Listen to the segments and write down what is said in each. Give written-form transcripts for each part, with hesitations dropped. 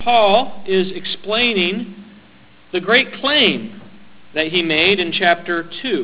Paul is explaining the great claim that he made in chapter 2.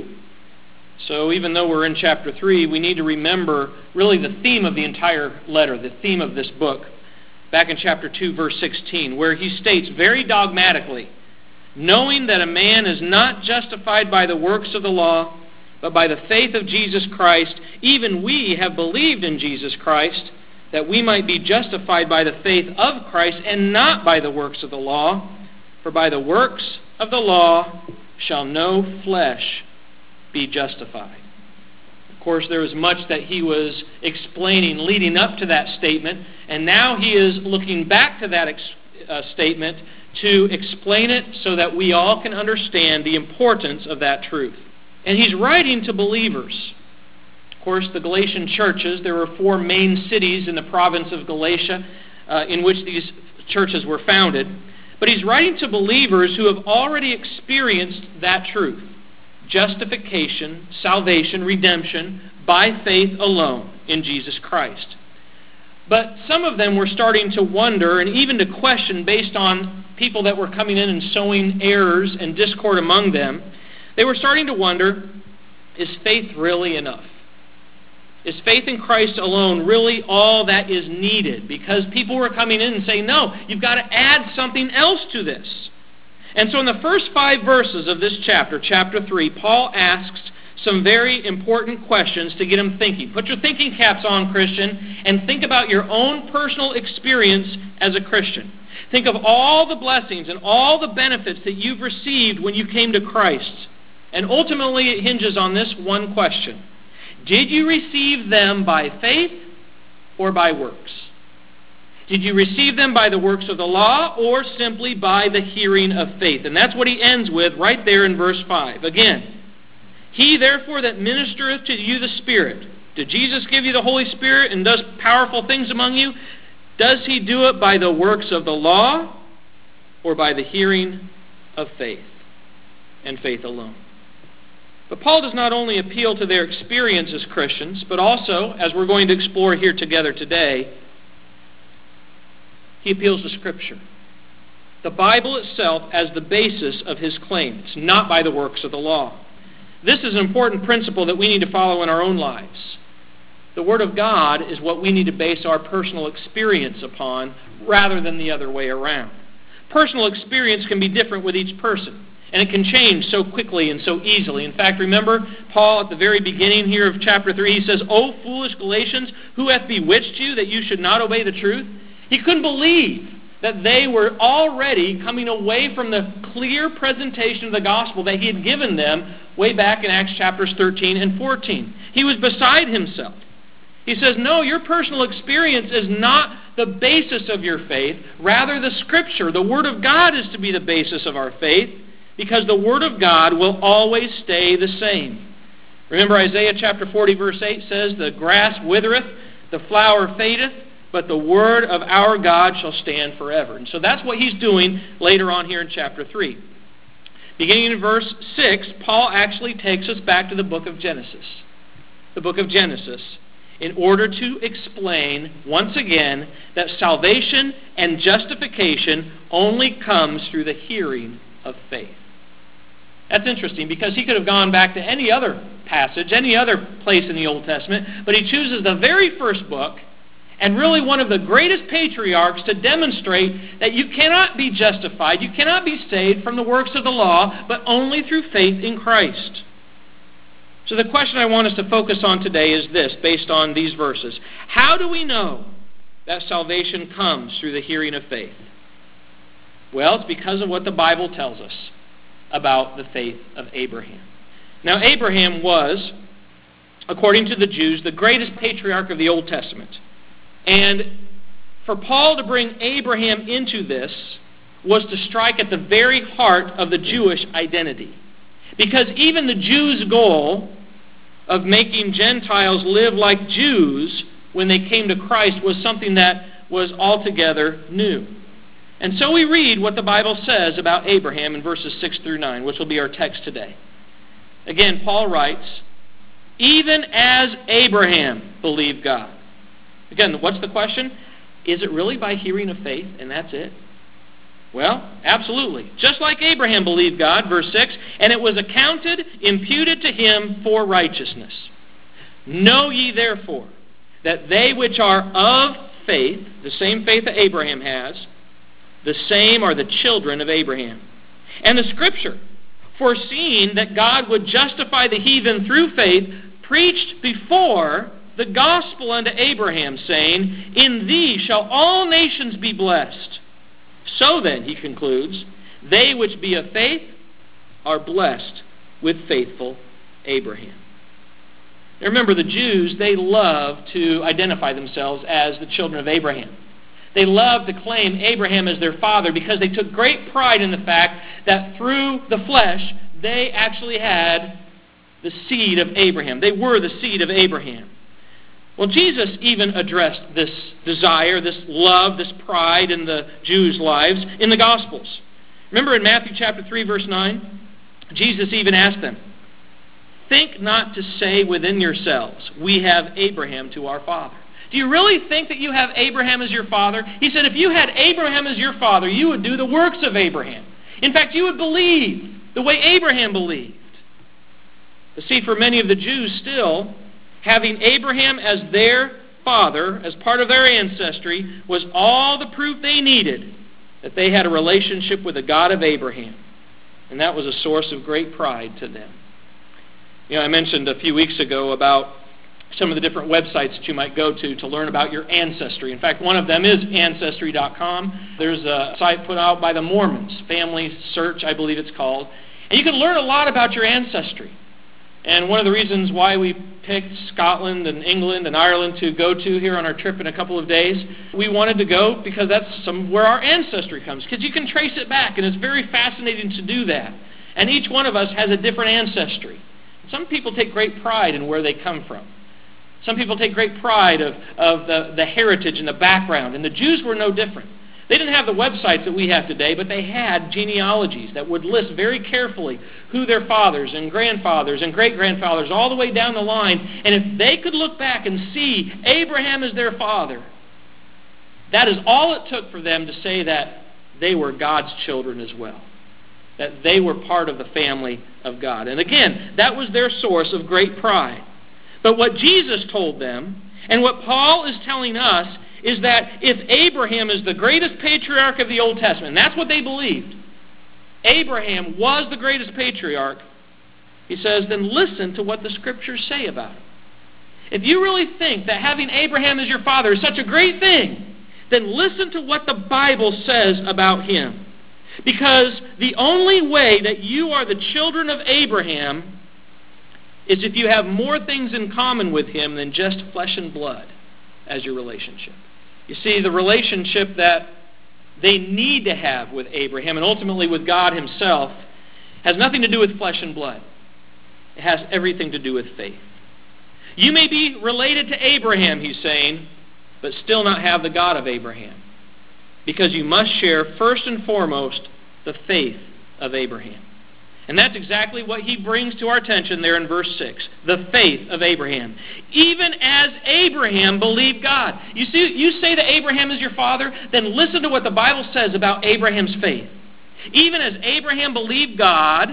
So even though we're in chapter 3, we need to remember really the theme of the entire letter, the theme of this book, back in chapter 2, verse 16, where he states very dogmatically, knowing that a man is not justified by the works of the law, but by the faith of Jesus Christ, even we have believed in Jesus Christ, that we might be justified by the faith of Christ and not by the works of the law. For by the works of the law shall no flesh be justified. Of course, there was much that he was explaining leading up to that statement, and now he is looking back to that statement to explain it so that we all can understand the importance of that truth. And he's writing to believers. Of course, the Galatian churches, there were 4 main cities in the province of Galatia in which these churches were founded. But he's writing to believers who have already experienced that truth. Justification, salvation, redemption, by faith alone in Jesus Christ. But some of them were starting to wonder and even to question based on people that were coming in and sowing errors and discord among them. They were starting to wonder, is faith really enough? Is faith in Christ alone really all that is needed? Because people were coming in and saying, no, you've got to add something else to this. And so in the first 5 verses of this chapter, chapter 3, Paul asks some very important questions to get them thinking. Put your thinking caps on, Christian, and think about your own personal experience as a Christian. Think of all the blessings and all the benefits that you've received when you came to Christ. And ultimately it hinges on this one question. Did you receive them by faith or by works? Did you receive them by the works of the law or simply by the hearing of faith? And that's what he ends with right there in verse 5. Again, he therefore that ministereth to you the Spirit. Did Jesus give you the Holy Spirit and does powerful things among you? Does he do it by the works of the law or by the hearing of faith and faith alone? But Paul does not only appeal to their experience as Christians, but also, as we're going to explore here together today, he appeals to Scripture. The Bible itself as the basis of his claim. It's not by the works of the law. This is an important principle that we need to follow in our own lives. The Word of God is what we need to base our personal experience upon rather than the other way around. Personal experience can be different with each person. And it can change so quickly and so easily. In fact, remember, Paul at the very beginning here of chapter 3, he says, O foolish Galatians, who hath bewitched you that you should not obey the truth? He couldn't believe that they were already coming away from the clear presentation of the gospel that he had given them way back in Acts chapters 13 and 14. He was beside himself. He says, no, your personal experience is not the basis of your faith. Rather, the Scripture, the Word of God, is to be the basis of our faith. Because the Word of God will always stay the same. Remember Isaiah chapter 40 verse 8 says, the grass withereth, the flower fadeth, but the Word of our God shall stand forever. And so that's what he's doing later on here in chapter 3. Beginning in verse 6, Paul actually takes us back to the book of Genesis. The book of Genesis, in order to explain once again that salvation and justification only comes through the hearing of faith. That's interesting because he could have gone back to any other passage, any other place in the Old Testament, but he chooses the very first book and really one of the greatest patriarchs to demonstrate that you cannot be justified, you cannot be saved from the works of the law, but only through faith in Christ. So the question I want us to focus on today is this, based on these verses. How do we know that salvation comes through the hearing of faith? Well, it's because of what the Bible tells us about the faith of Abraham. Now, Abraham was, according to the Jews, the greatest patriarch of the Old Testament. And for Paul to bring Abraham into this was to strike at the very heart of the Jewish identity. Because even the Jews' goal of making Gentiles live like Jews when they came to Christ was something that was altogether new. And so we read what the Bible says about Abraham in verses 6 through 9, which will be our text today. Again, Paul writes, even as Abraham believed God. Again, what's the question? Is it really by hearing of faith, and that's it? Well, absolutely. Just like Abraham believed God, verse 6, and it was imputed to him for righteousness. Know ye therefore that they which are of faith, the same faith that Abraham has, the same are the children of Abraham. And the Scripture, foreseeing that God would justify the heathen through faith, preached before the gospel unto Abraham, saying, In thee shall all nations be blessed. So then, he concludes, they which be of faith are blessed with faithful Abraham. Now remember, the Jews, they love to identify themselves as the children of Abraham. They love to claim Abraham as their father because they took great pride in the fact that through the flesh, they actually had the seed of Abraham. They were the seed of Abraham. Well, Jesus even addressed this desire, this love, this pride in the Jews' lives in the Gospels. Remember in Matthew chapter 3, verse 9, Jesus even asked them, Think not to say within yourselves, We have Abraham to our father. Do you really think that you have Abraham as your father? He said, if you had Abraham as your father, you would do the works of Abraham. In fact, you would believe the way Abraham believed. But see, for many of the Jews still, having Abraham as their father, as part of their ancestry, was all the proof they needed that they had a relationship with the God of Abraham. And that was a source of great pride to them. You know, I mentioned a few weeks ago about some of the different websites that you might go to learn about your ancestry. In fact, one of them is Ancestry.com. There's a site put out by the Mormons, Family Search, I believe it's called. And you can learn a lot about your ancestry. And one of the reasons why we picked Scotland and England and Ireland to go to here on our trip in a couple of days, we wanted to go because that's where our ancestry comes. Because you can trace it back, and it's very fascinating to do that. And each one of us has a different ancestry. Some people take great pride in where they come from. Some people take great pride of the heritage and the background. And the Jews were no different. They didn't have the websites that we have today, but they had genealogies that would list very carefully who their fathers and grandfathers and great-grandfathers all the way down the line. And if they could look back and see Abraham as their father, that is all it took for them to say that they were God's children as well, that they were part of the family of God. And again, that was their source of great pride. But what Jesus told them, and what Paul is telling us, is that if Abraham is the greatest patriarch of the Old Testament, and that's what they believed, Abraham was the greatest patriarch, he says, then listen to what the Scriptures say about him. If you really think that having Abraham as your father is such a great thing, then listen to what the Bible says about him. Because the only way that you are the children of Abraham is if you have more things in common with him than just flesh and blood as your relationship. You see, the relationship that they need to have with Abraham and ultimately with God himself has nothing to do with flesh and blood. It has everything to do with faith. You may be related to Abraham, he's saying, but still not have the God of Abraham. Because you must share first and foremost the faith of Abraham. And that's exactly what he brings to our attention there in verse 6. The faith of Abraham. Even as Abraham believed God. You see, you say that Abraham is your father, then listen to what the Bible says about Abraham's faith. Even as Abraham believed God,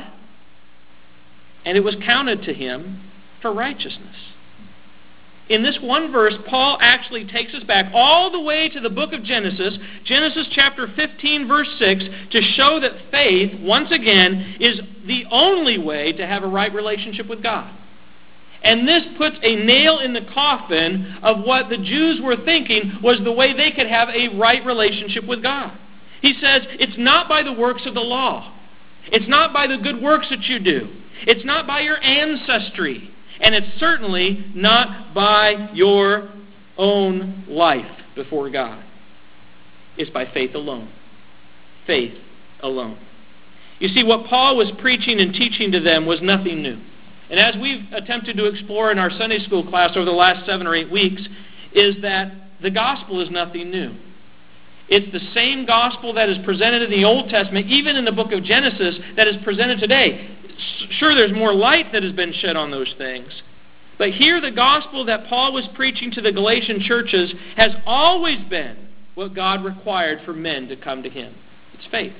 and it was counted to him for righteousness. In this one verse, Paul actually takes us back all the way to the book of Genesis, Genesis chapter 15, verse 6, to show that faith, once again, is the only way to have a right relationship with God. And this puts a nail in the coffin of what the Jews were thinking was the way they could have a right relationship with God. He says, it's not by the works of the law. It's not by the good works that you do. It's not by your ancestry. And it's certainly not by your own life before God. It's by faith alone. Faith alone. You see, what Paul was preaching and teaching to them was nothing new. And as we've attempted to explore in our Sunday school class over the last 7 or 8 weeks, is that the gospel is nothing new. It's the same gospel that is presented in the Old Testament, even in the book of Genesis, that is presented today. Sure, there's more light that has been shed on those things. But here the gospel that Paul was preaching to the Galatian churches has always been what God required for men to come to him. It's faith.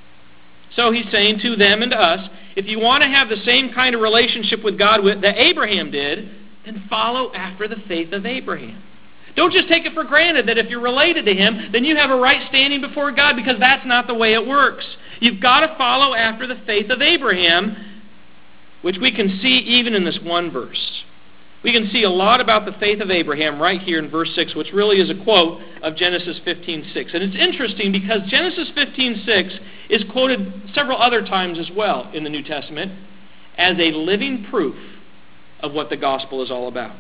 So he's saying to them and to us, if you want to have the same kind of relationship with God that Abraham did, then follow after the faith of Abraham. Don't just take it for granted that if you're related to him, then you have a right standing before God, because that's not the way it works. You've got to follow after the faith of Abraham, which we can see even in this one verse. We can see a lot about the faith of Abraham right here in verse 6, which really is a quote of Genesis 15:6. And it's interesting because Genesis 15:6 is quoted several other times as well in the New Testament as a living proof of what the gospel is all about.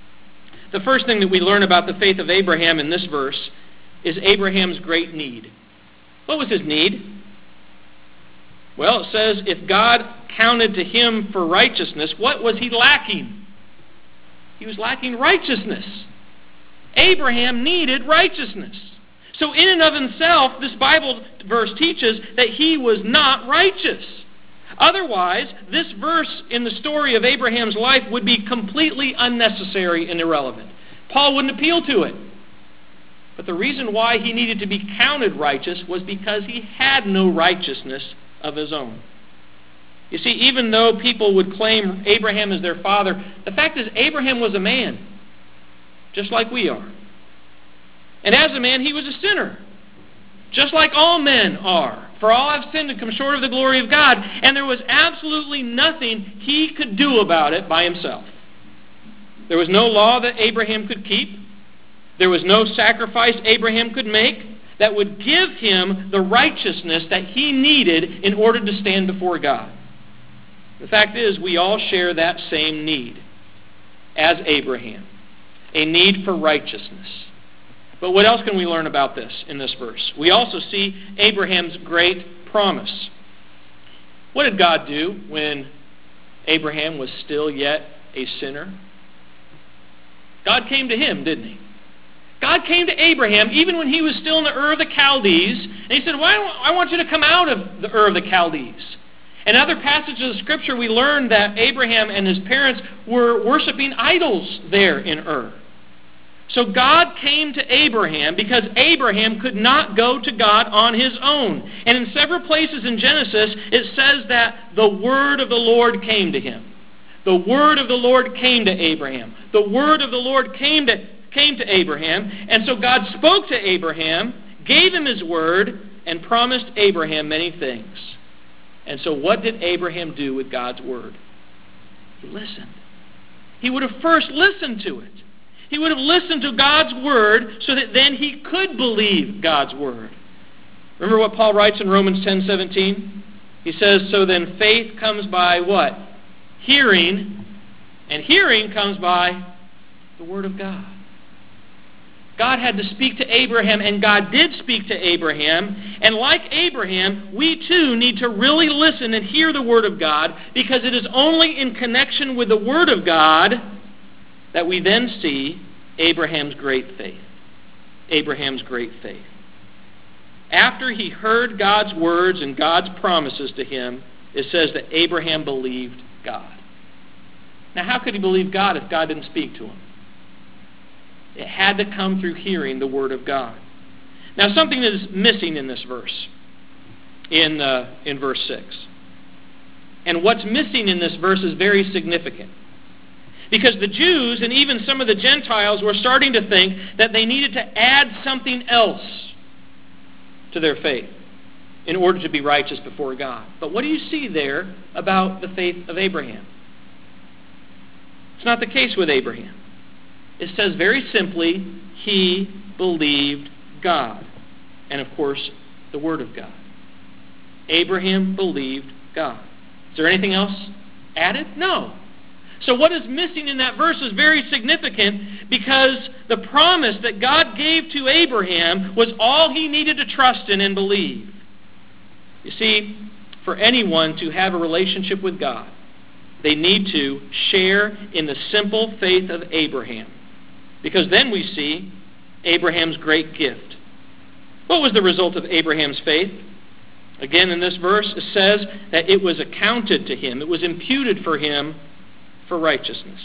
The first thing that we learn about the faith of Abraham in this verse is Abraham's great need. What was his need? Well, it says, if God counted to him for righteousness, what was he lacking? He was lacking righteousness. Abraham needed righteousness. So in and of himself, this Bible verse teaches that he was not righteous. Otherwise, this verse in the story of Abraham's life would be completely unnecessary and irrelevant. Paul wouldn't appeal to it. But the reason why he needed to be counted righteous was because he had no righteousness of his own. You see, even though people would claim Abraham as their father, the fact is Abraham was a man, just like we are. And as a man, he was a sinner, just like all men are. For all have sinned and come short of the glory of God. And there was absolutely nothing he could do about it by himself. There was no law that Abraham could keep. There was no sacrifice Abraham could make that would give him the righteousness that he needed in order to stand before God. The fact is, we all share that same need as Abraham, a need for righteousness. But what else can we learn about this in this verse? We also see Abraham's great promise. What did God do when Abraham was still yet a sinner? God came to him, didn't he? God came to Abraham even when he was still in the Ur of the Chaldees, and he said, I want you to come out of the Ur of the Chaldees. In other passages of Scripture, we learn that Abraham and his parents were worshiping idols there in Ur. So God came to Abraham because Abraham could not go to God on his own. And in several places in Genesis, it says that the word of the Lord came to him. The word of the Lord came to Abraham. The word of the Lord came to Abraham. And so God spoke to Abraham, gave him his word, and promised Abraham many things. And so what did Abraham do with God's word? He listened. He would have first listened to it. He would have listened to God's word so that then he could believe God's word. Remember what Paul writes in Romans 10:17? He says, so then faith comes by what? Hearing, and hearing comes by the word of God. God had to speak to Abraham, and God did speak to Abraham. And like Abraham, we too need to really listen and hear the word of God, because it is only in connection with the word of God that we then see Abraham's great faith. Abraham's great faith. After he heard God's words and God's promises to him, it says that Abraham believed God. Now, how could he believe God if God didn't speak to him? It had to come through hearing the word of God. Now, something is missing in this verse, in verse 6. And what's missing in this verse is very significant. Because the Jews and even some of the Gentiles were starting to think that they needed to add something else to their faith in order to be righteous before God. But what do you see there about the faith of Abraham? It's not the case with Abraham. It says very simply, he believed God. And of course, the Word of God. Abraham believed God. Is there anything else added? No. So what is missing in that verse is very significant, because the promise that God gave to Abraham was all he needed to trust in and believe. You see, for anyone to have a relationship with God, they need to share in the simple faith of Abraham. Because then we see Abraham's great gift. What was the result of Abraham's faith? Again, in this verse, it says that it was accounted to him. It was imputed for him for righteousness.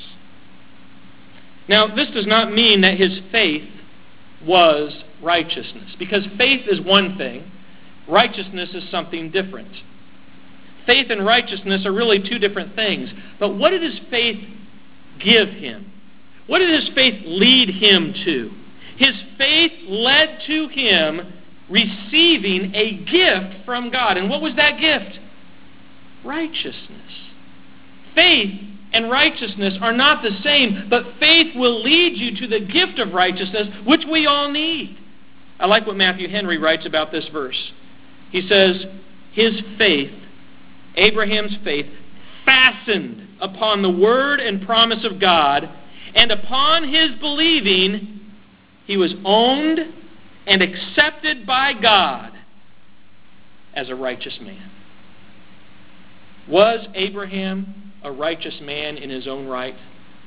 Now, this does not mean that his faith was righteousness, because faith is one thing Righteousness is something different. Faith and righteousness are really two different things. But what did his faith give him? What did his faith lead him to? His faith led to him receiving a gift from God. And what was that gift? Righteousness. Faith and righteousness are not the same, but faith will lead you to the gift of righteousness, which we all need. I like what Matthew Henry writes about this verse. He says, his faith, Abraham's faith, fastened upon the word and promise of God, and upon his believing, he was owned and accepted by God as a righteous man. Was Abraham a righteous man in his own right?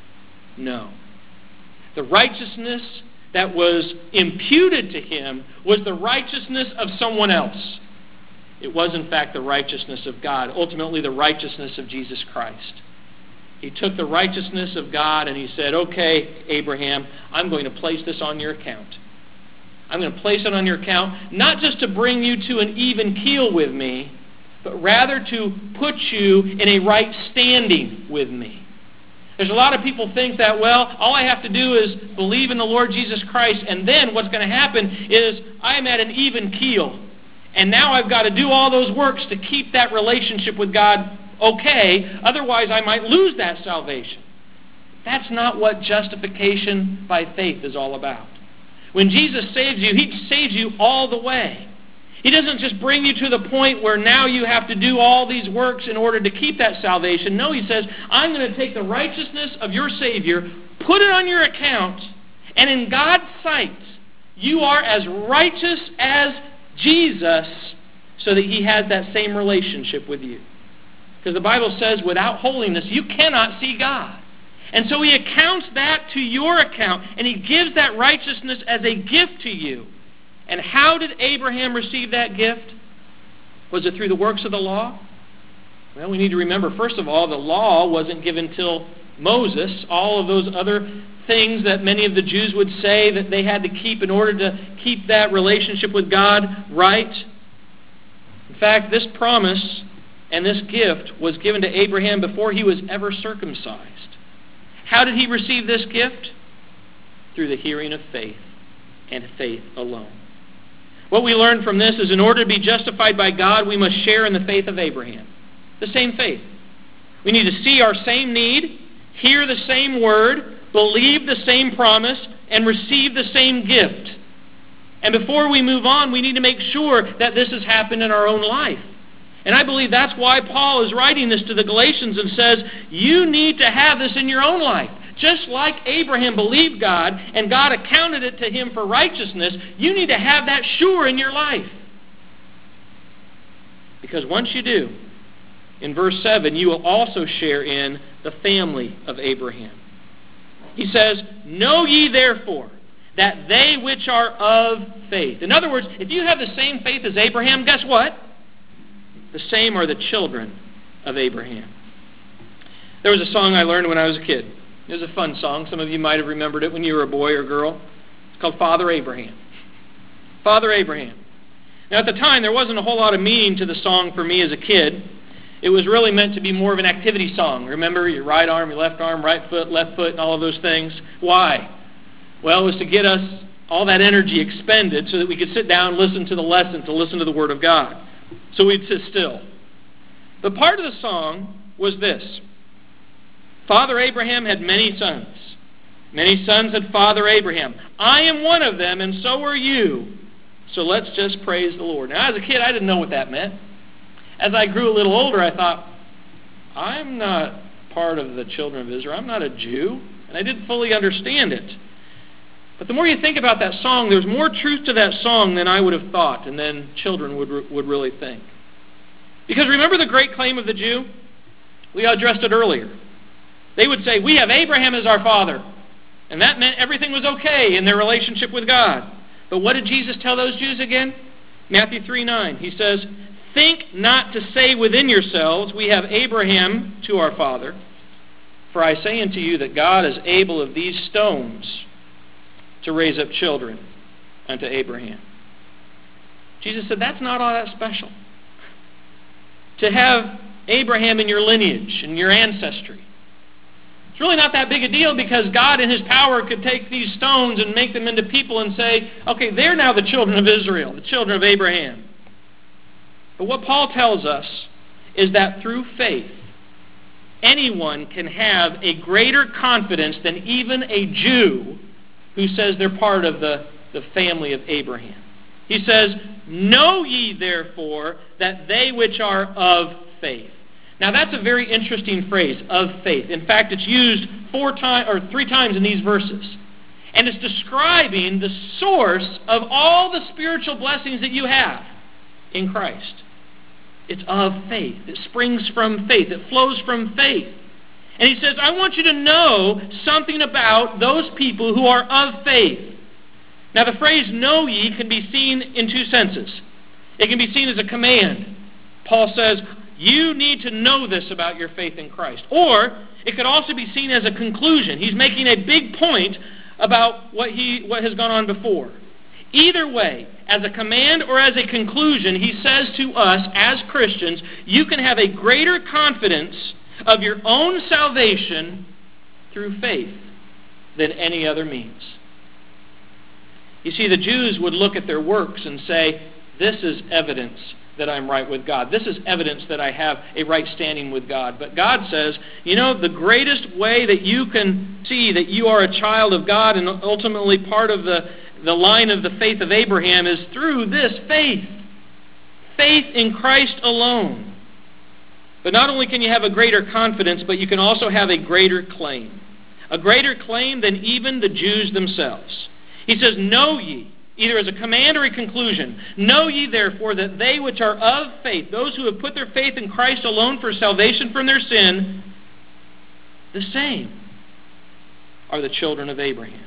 No. The righteousness that was imputed to him was the righteousness of someone else. It was, in fact, the righteousness of God, ultimately the righteousness of Jesus Christ. He took the righteousness of God and he said, okay, Abraham, I'm going to place this on your account. I'm going to place it on your account, not just to bring you to an even keel with me, but rather to put you in a right standing with me. There's a lot of people think that, well, all I have to do is believe in the Lord Jesus Christ, and then what's going to happen is I'm at an even keel. And now I've got to do all those works to keep that relationship with God okay, otherwise I might lose that salvation. That's not what justification by faith is all about. When Jesus saves you, He saves you all the way. He doesn't just bring you to the point where now you have to do all these works in order to keep that salvation. No, He says, I'm going to take the righteousness of your Savior, put it on your account, and in God's sight, you are as righteous as Jesus, so that He has that same relationship with you. Because the Bible says, without holiness, you cannot see God. And so He accounts that to your account, and He gives that righteousness as a gift to you. And how did Abraham receive that gift? Was it through the works of the law? Well, we need to remember, first of all, the law wasn't given till Moses. All of those other things that many of the Jews would say that they had to keep in order to keep that relationship with God right. In fact, this promise and this gift was given to Abraham before he was ever circumcised. How did he receive this gift? Through the hearing of faith, and faith alone. What we learn from this is in order to be justified by God, we must share in the faith of Abraham. The same faith. We need to see our same need, hear the same word, believe the same promise, and receive the same gift. And before we move on, we need to make sure that this has happened in our own life. And I believe that's why Paul is writing this to the Galatians and says, you need to have this in your own life. Just like Abraham believed God and God accounted it to him for righteousness, you need to have that sure in your life. Because once you do, in verse 7, you will also share in the family of Abraham. He says, know ye therefore that they which are of faith. In other words, if you have the same faith as Abraham, guess what? The same are the children of Abraham. There was a song I learned when I was a kid. It was a fun song. Some of you might have remembered it when you were a boy or girl. It's called Father Abraham. Father Abraham. Now at the time, there wasn't a whole lot of meaning to the song for me as a kid. It was really meant to be more of an activity song. Remember, your right arm, your left arm, right foot, left foot, and all of those things. Why? Well, it was to get us all that energy expended so that we could sit down and listen to the lesson, to listen to the Word of God. So we'd sit still. But part of the song was this. Father Abraham had many sons. Many sons had Father Abraham. I am one of them, and so are you. So let's just praise the Lord. Now, as a kid, I didn't know what that meant. As I grew a little older, I thought, I'm not part of the children of Israel. I'm not a Jew. And I didn't fully understand it. But the more you think about that song, there's more truth to that song than I would have thought, and then children would really think. Because remember the great claim of the Jew? We addressed it earlier. They would say, we have Abraham as our father. And that meant everything was okay in their relationship with God. But what did Jesus tell those Jews again? Matthew 3:9. He says, think not to say within yourselves, we have Abraham to our father. For I say unto you that God is able of these stones to raise up children unto Abraham. Jesus said, that's not all that special. To have Abraham in your lineage, in your ancestry, it's really not that big a deal, because God in His power could take these stones and make them into people and say, okay, they're now the children of Israel, the children of Abraham. But what Paul tells us is that through faith, anyone can have a greater confidence than even a Jew who says they're part of the family of Abraham. He says, know ye therefore that they which are of faith. Now that's a very interesting phrase, of faith. In fact, it's used 3 times in these verses. And it's describing the source of all the spiritual blessings that you have in Christ. It's of faith. It springs from faith. It flows from faith. And he says, I want you to know something about those people who are of faith. Now the phrase know ye can be seen in 2 senses. It can be seen as a command. Paul says, you need to know this about your faith in Christ. Or it could also be seen as a conclusion. He's making a big point about what has gone on before. Either way, as a command or as a conclusion, he says to us as Christians, you can have a greater confidence of your own salvation through faith than any other means. You see, the Jews would look at their works and say, this is evidence that I'm right with God. This is evidence that I have a right standing with God. But God says, the greatest way that you can see that you are a child of God and ultimately part of the line of the faith of Abraham is through this faith. Faith in Christ alone. But not only can you have a greater confidence, but you can also have a greater claim. A greater claim than even the Jews themselves. He says, know ye, either as a command or a conclusion, know ye therefore that they which are of faith, those who have put their faith in Christ alone for salvation from their sin, the same are the children of Abraham.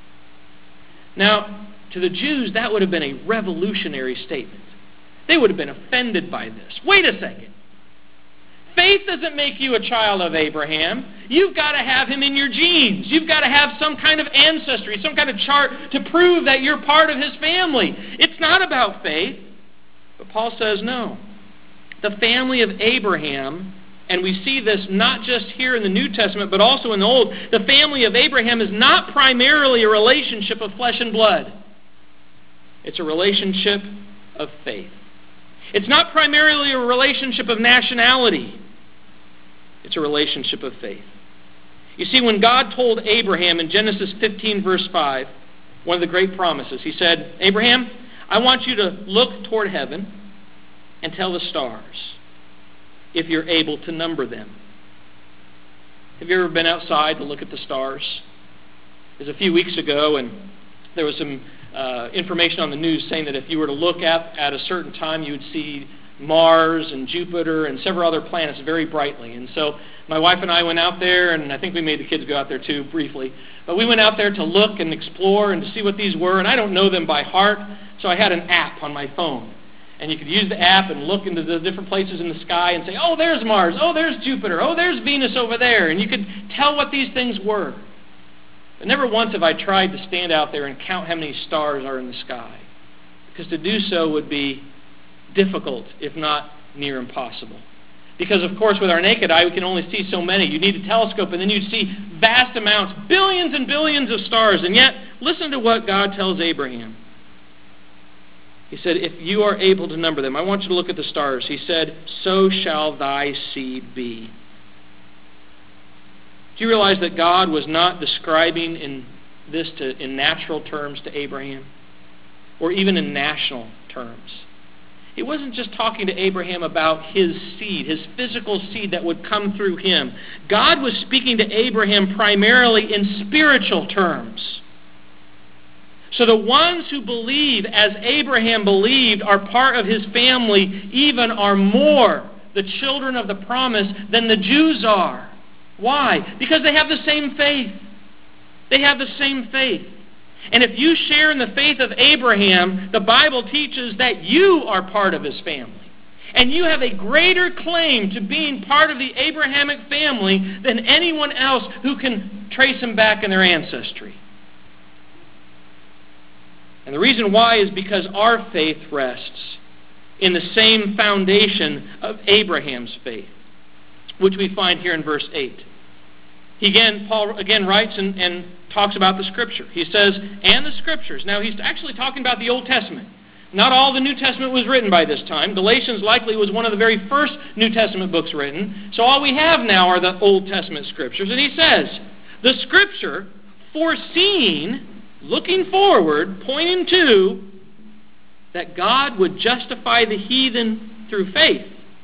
Now, to the Jews, that would have been a revolutionary statement. They would have been offended by this. Wait a second. Faith doesn't make you a child of Abraham. You've got to have him in your genes. You've got to have some kind of ancestry, some kind of chart to prove that you're part of his family. It's not about faith. But Paul says no. The family of Abraham, and we see this not just here in the New Testament, but also in the Old, the family of Abraham is not primarily a relationship of flesh and blood. It's a relationship of faith. It's not primarily a relationship of nationality. It's a relationship of faith. You see, when God told Abraham in Genesis 15, verse 5, one of the great promises, he said, Abraham, I want you to look toward heaven and tell the stars if you're able to number them. Have you ever been outside to look at the stars? It was a few weeks ago, and there was some information on the news saying that if you were to look at a certain time, you would see Mars and Jupiter and several other planets very brightly. And so my wife and I went out there, and I think we made the kids go out there too, briefly. But we went out there to look and explore and to see what these were, and I don't know them by heart, so I had an app on my phone. And you could use the app and look into the different places in the sky and say, oh, there's Mars, oh, there's Jupiter, oh, there's Venus over there. And you could tell what these things were. But never once have I tried to stand out there and count how many stars are in the sky. Because to do so would be difficult, if not near impossible. Because, of course, with our naked eye, we can only see so many. You need a telescope, and then you'd see vast amounts, billions and billions of stars. And yet, listen to what God tells Abraham. He said, if you are able to number them, I want you to look at the stars. He said, so shall thy seed be. Do you realize that God was not describing in natural terms to Abraham, or even in national terms? He wasn't just talking to Abraham about his seed, his physical seed that would come through him. God was speaking to Abraham primarily in spiritual terms. So the ones who believe as Abraham believed are part of his family, even are more the children of the promise than the Jews are. Why? Because they have the same faith. They have the same faith. And if you share in the faith of Abraham, the Bible teaches that you are part of his family. And you have a greater claim to being part of the Abrahamic family than anyone else who can trace them back in their ancestry. And the reason why is because our faith rests in the same foundation of Abraham's faith, which we find here in verse 8. Paul again writes and talks about the Scripture. He says, and the Scriptures. Now he's actually talking about the Old Testament. Not all the New Testament was written by this time. Galatians likely was one of the very first New Testament books written. So all we have now are the Old Testament Scriptures. And he says, the Scripture, foreseeing, looking forward, pointing to, that God would justify the heathen through faith,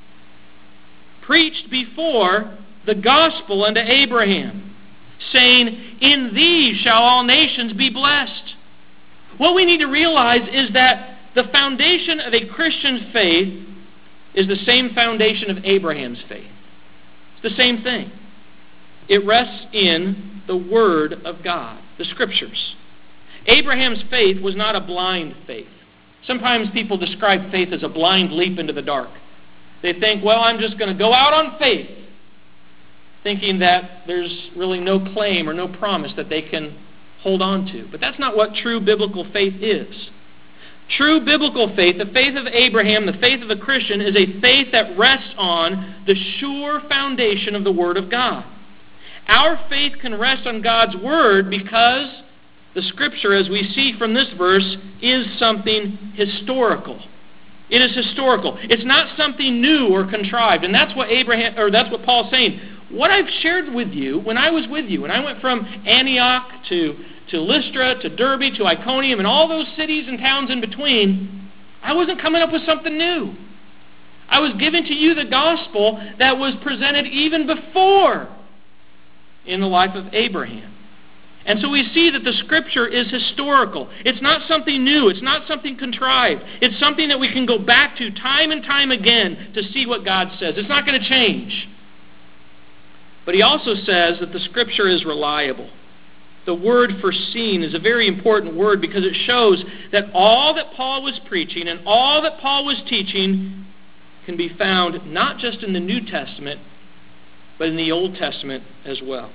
preached before the gospel unto Abraham, saying, in thee shall all nations be blessed. What we need to realize is that the foundation of a Christian's faith is the same foundation of Abraham's faith. It's the same thing. It rests in the Word of God, the Scriptures. Abraham's faith was not a blind faith. Sometimes people describe faith as a blind leap into the dark. They think, well, I'm just going to go out on faith, thinking that there's really no claim or no promise that they can hold on to. But that's not what true biblical faith is. True biblical faith, the faith of Abraham, the faith of a Christian, is a faith that rests on the sure foundation of the Word of God. Our faith can rest on God's Word because the Scripture, as we see from this verse, is something historical. It is historical. It's not something new or contrived. And that's what Paul's saying. What I've shared with you when I was with you, when I went from Antioch to Lystra, to Derbe, to Iconium, and all those cities and towns in between, I wasn't coming up with something new. I was giving to you the gospel that was presented even before in the life of Abraham. And so we see that the Scripture is historical. It's not something new. It's not something contrived. It's something that we can go back to time and time again to see what God says. It's not going to change. But he also says that the Scripture is reliable. The word foreseen is a very important word because it shows that all that Paul was preaching and all that Paul was teaching can be found not just in the New Testament, but in the Old Testament as well.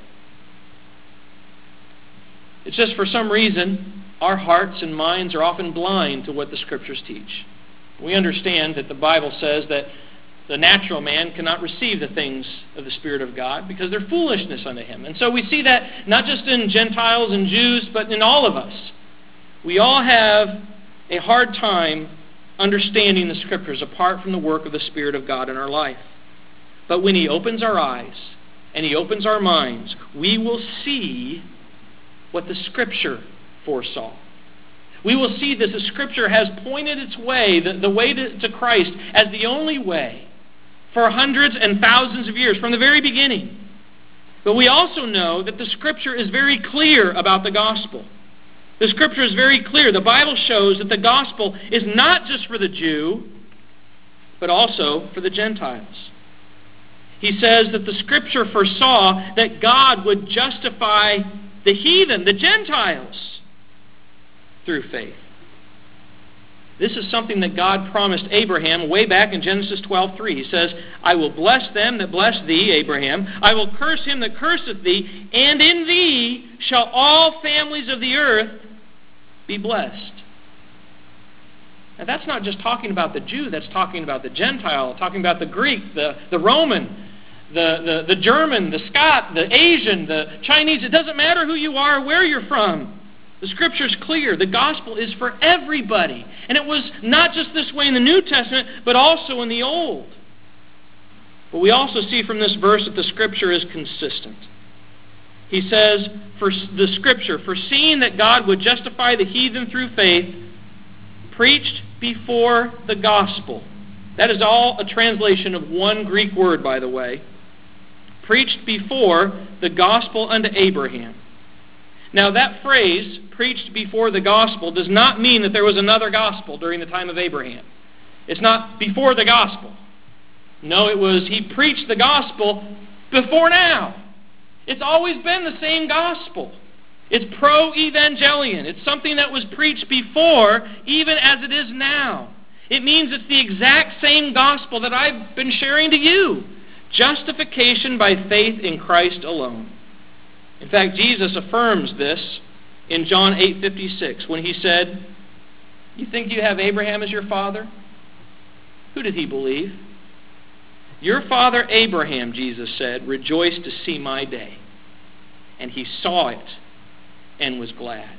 It's just for some reason, our hearts and minds are often blind to what the Scriptures teach. We understand that the Bible says that the natural man cannot receive the things of the Spirit of God because they're foolishness unto him. And so we see that not just in Gentiles and Jews, but in all of us. We all have a hard time understanding the Scriptures apart from the work of the Spirit of God in our life. But when He opens our eyes and He opens our minds, we will see what the Scripture foresaw. We will see that the Scripture has pointed its way, the way to Christ, as the only way for hundreds and thousands of years, from the very beginning. But we also know that the Scripture is very clear about the gospel. The Scripture is very clear. The Bible shows that the gospel is not just for the Jew, but also for the Gentiles. He says that the Scripture foresaw that God would justify the heathen, the Gentiles, through faith. This is something that God promised Abraham way back in Genesis 12:3. He says, I will bless them that bless thee, Abraham. I will curse him that curseth thee, and in thee shall all families of the earth be blessed. Now that's not just talking about the Jew, that's talking about the Gentile, talking about the Greek, the Roman, the German, the Scot, the Asian, the Chinese. It doesn't matter who you are or where you're from. The Scripture is clear. The gospel is for everybody. And it was not just this way in the New Testament, but also in the Old. But we also see from this verse that the Scripture is consistent. He says, for the Scripture, foreseeing that God would justify the heathen through faith, preached before the gospel. That is all a translation of one Greek word, by the way. Preached before the gospel unto Abraham. Now that phrase, preached before the gospel, does not mean that there was another gospel during the time of Abraham. It's not before the gospel. No, it was he preached the gospel before now. It's always been the same gospel. It's pro-evangelion. It's something that was preached before, even as it is now. It means it's the exact same gospel that I've been sharing to you. Justification by faith in Christ alone. In fact, Jesus affirms this in John 8:56 when he said, You think you have Abraham as your father? Who did he believe? Your father Abraham, Jesus said, rejoiced to see my day. And he saw it and was glad.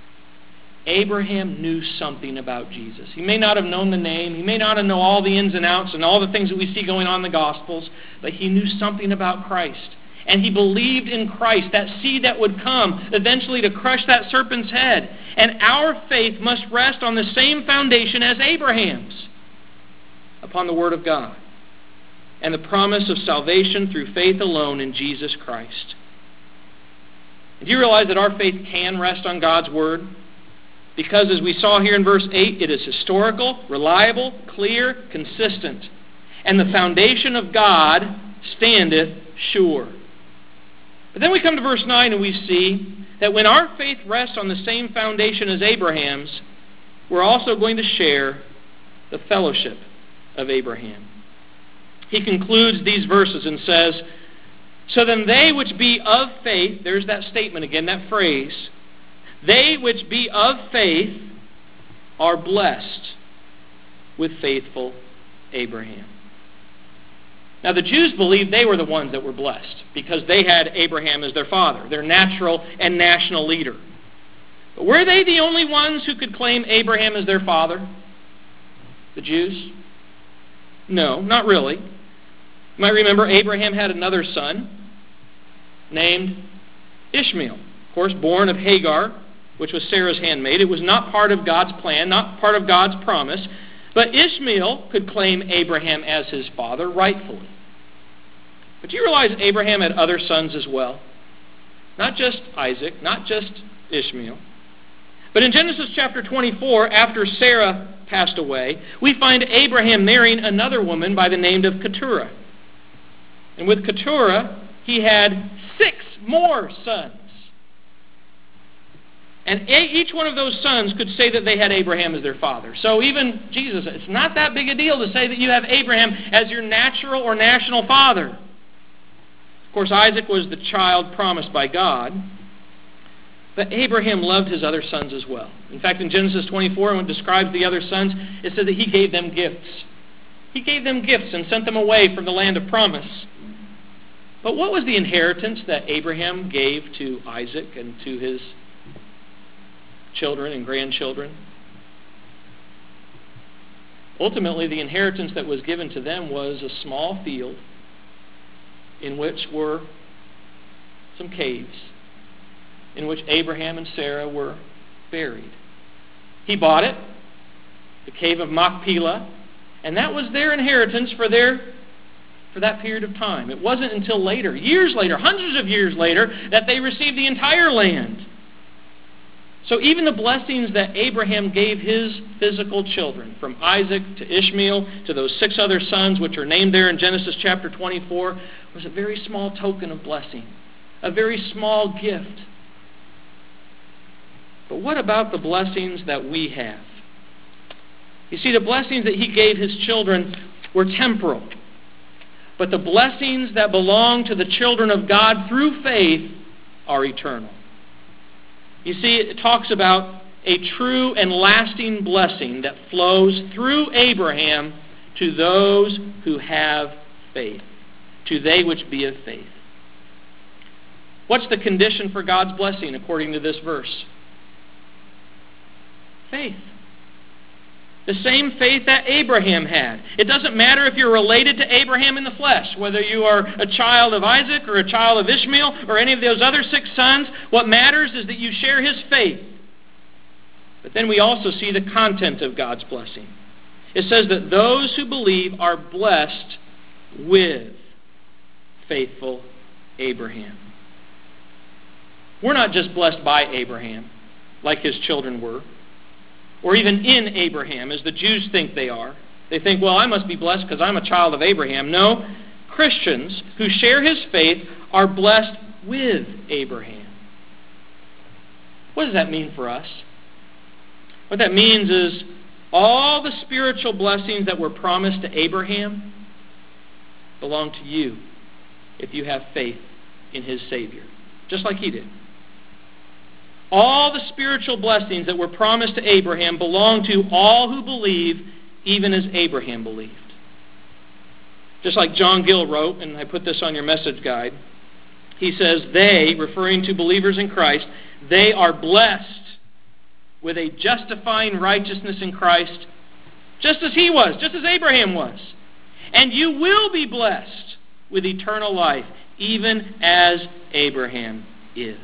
Abraham knew something about Jesus. He may not have known the name. He may not have known all the ins and outs and all the things that we see going on in the Gospels. But he knew something about Christ. And he believed in Christ, that seed that would come eventually to crush that serpent's head. And our faith must rest on the same foundation as Abraham's, upon the Word of God and the promise of salvation through faith alone in Jesus Christ. Do you realize that our faith can rest on God's Word? Because as we saw here in verse 8, it is historical, reliable, clear, consistent. And the foundation of God standeth sure. But then we come to verse 9 and we see that when our faith rests on the same foundation as Abraham's, we're also going to share the fellowship of Abraham. He concludes these verses and says, "So then they which be of faith," there's that statement again, that phrase, "they which be of faith are blessed with faithful Abraham." Now the Jews believed they were the ones that were blessed because they had Abraham as their father, their natural and national leader. But were they the only ones who could claim Abraham as their father? The Jews? No, not really. You might remember Abraham had another son named Ishmael, of course, born of Hagar, which was Sarah's handmaid. It was not part of God's plan, not part of God's promise. But Ishmael could claim Abraham as his father rightfully. But do you realize Abraham had other sons as well? Not just Isaac, not just Ishmael. But in Genesis chapter 24, after Sarah passed away, we find Abraham marrying another woman by the name of Keturah. And with Keturah, he had 6 more sons. And each one of those sons could say that they had Abraham as their father. So even Jesus, it's not that big a deal to say that you have Abraham as your natural or national father. Of course, Isaac was the child promised by God. But Abraham loved his other sons as well. In fact, in Genesis 24, when it describes the other sons, it says that he gave them gifts. He gave them gifts and sent them away from the land of promise. But what was the inheritance that Abraham gave to Isaac and to his children and grandchildren? Ultimately, the inheritance that was given to them was a small field in which were some caves, in which Abraham and Sarah were buried. He bought it, the cave of Machpelah, and that was their inheritance for that period of time. It wasn't until later, years later, hundreds of years later, that they received the entire land. So even the blessings that Abraham gave his physical children, from Isaac to Ishmael to those 6 other sons which are named there in Genesis chapter 24, was a very small token of blessing, a very small gift. But what about the blessings that we have? You see, the blessings that he gave his children were temporal. But the blessings that belong to the children of God through faith are eternal. You see, it talks about a true and lasting blessing that flows through Abraham to those who have faith, to they which be of faith. What's the condition for God's blessing according to this verse? Faith. The same faith that Abraham had. It doesn't matter if you're related to Abraham in the flesh, whether you are a child of Isaac or a child of Ishmael or any of those other 6 sons. What matters is that you share his faith. But then we also see the content of God's blessing. It says that those who believe are blessed with faithful Abraham. We're not just blessed by Abraham, like his children were, or even in Abraham, as the Jews think they are. They think, well, I must be blessed because I'm a child of Abraham. No, Christians who share his faith are blessed with Abraham. What does that mean for us? What that means is all the spiritual blessings that were promised to Abraham belong to you if you have faith in his Savior, just like he did. All the spiritual blessings that were promised to Abraham belong to all who believe, even as Abraham believed. Just like John Gill wrote, and I put this on your message guide, he says, they, referring to believers in Christ, they are blessed with a justifying righteousness in Christ, just as he was, just as Abraham was. And you will be blessed with eternal life, even as Abraham is.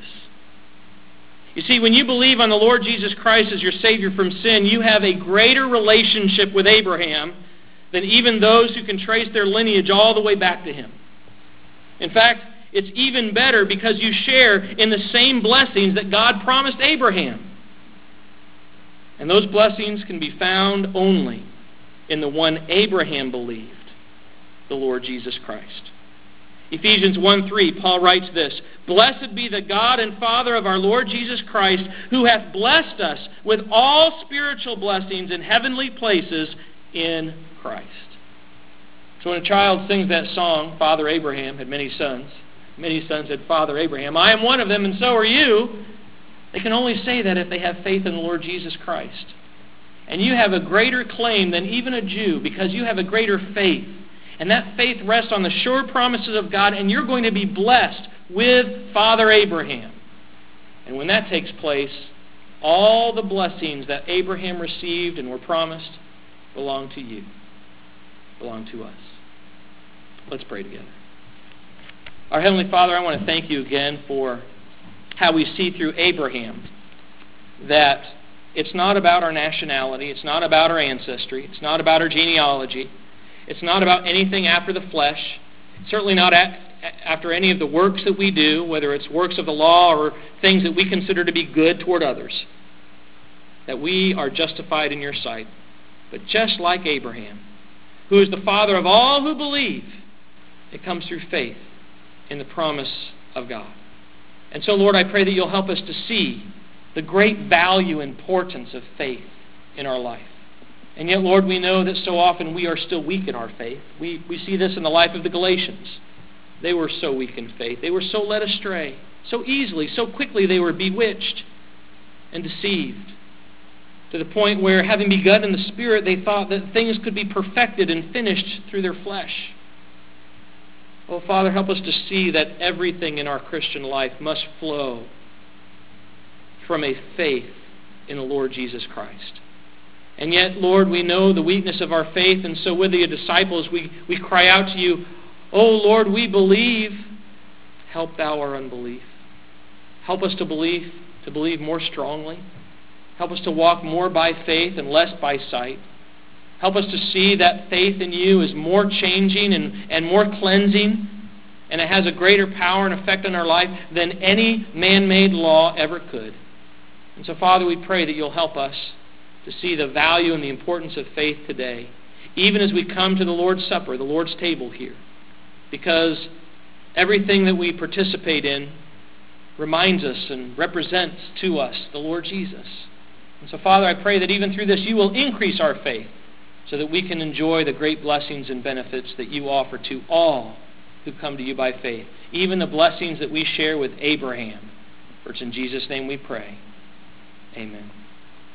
You see, when you believe on the Lord Jesus Christ as your Savior from sin, you have a greater relationship with Abraham than even those who can trace their lineage all the way back to him. In fact, it's even better because you share in the same blessings that God promised Abraham. And those blessings can be found only in the one Abraham believed, the Lord Jesus Christ. Ephesians 1:3, Paul writes this, Blessed be the God and Father of our Lord Jesus Christ, who hath blessed us with all spiritual blessings in heavenly places in Christ. So when a child sings that song, Father Abraham had many sons had Father Abraham, I am one of them and so are you, they can only say that if they have faith in the Lord Jesus Christ. And you have a greater claim than even a Jew because you have a greater faith. And that faith rests on the sure promises of God, and you're going to be blessed with Father Abraham. And when that takes place, all the blessings that Abraham received and were promised belong to you, belong to us. Let's pray together. Our Heavenly Father, I want to thank you again for how we see through Abraham that it's not about our nationality, it's not about our ancestry, it's not about our genealogy, it's not about anything after the flesh, it's certainly not after any of the works that we do, whether it's works of the law or things that we consider to be good toward others, that we are justified in your sight. But just like Abraham, who is the father of all who believe, it comes through faith in the promise of God. And so, Lord, I pray that you'll help us to see the great value and importance of faith in our life. And yet, Lord, we know that so often we are still weak in our faith. We see this in the life of the Galatians. They were so weak in faith. They were so led astray. So easily, so quickly they were bewitched and deceived. To the point where, having begun in the Spirit, they thought that things could be perfected and finished through their flesh. Oh, Father, help us to see that everything in our Christian life must flow from a faith in the Lord Jesus Christ. And yet, Lord, we know the weakness of our faith, and so with the disciples, we cry out to you, Oh, Lord, we believe. Help thou our unbelief. Help us to believe more strongly. Help us to walk more by faith and less by sight. Help us to see that faith in you is more changing and more cleansing, and it has a greater power and effect on our life than any man-made law ever could. And so, Father, we pray that you'll help us to see the value and the importance of faith today, even as we come to the Lord's Supper, the Lord's table here, because everything that we participate in reminds us and represents to us the Lord Jesus. And so, Father, I pray that even through this you will increase our faith so that we can enjoy the great blessings and benefits that you offer to all who come to you by faith, even the blessings that we share with Abraham. For it's in Jesus' name we pray. Amen.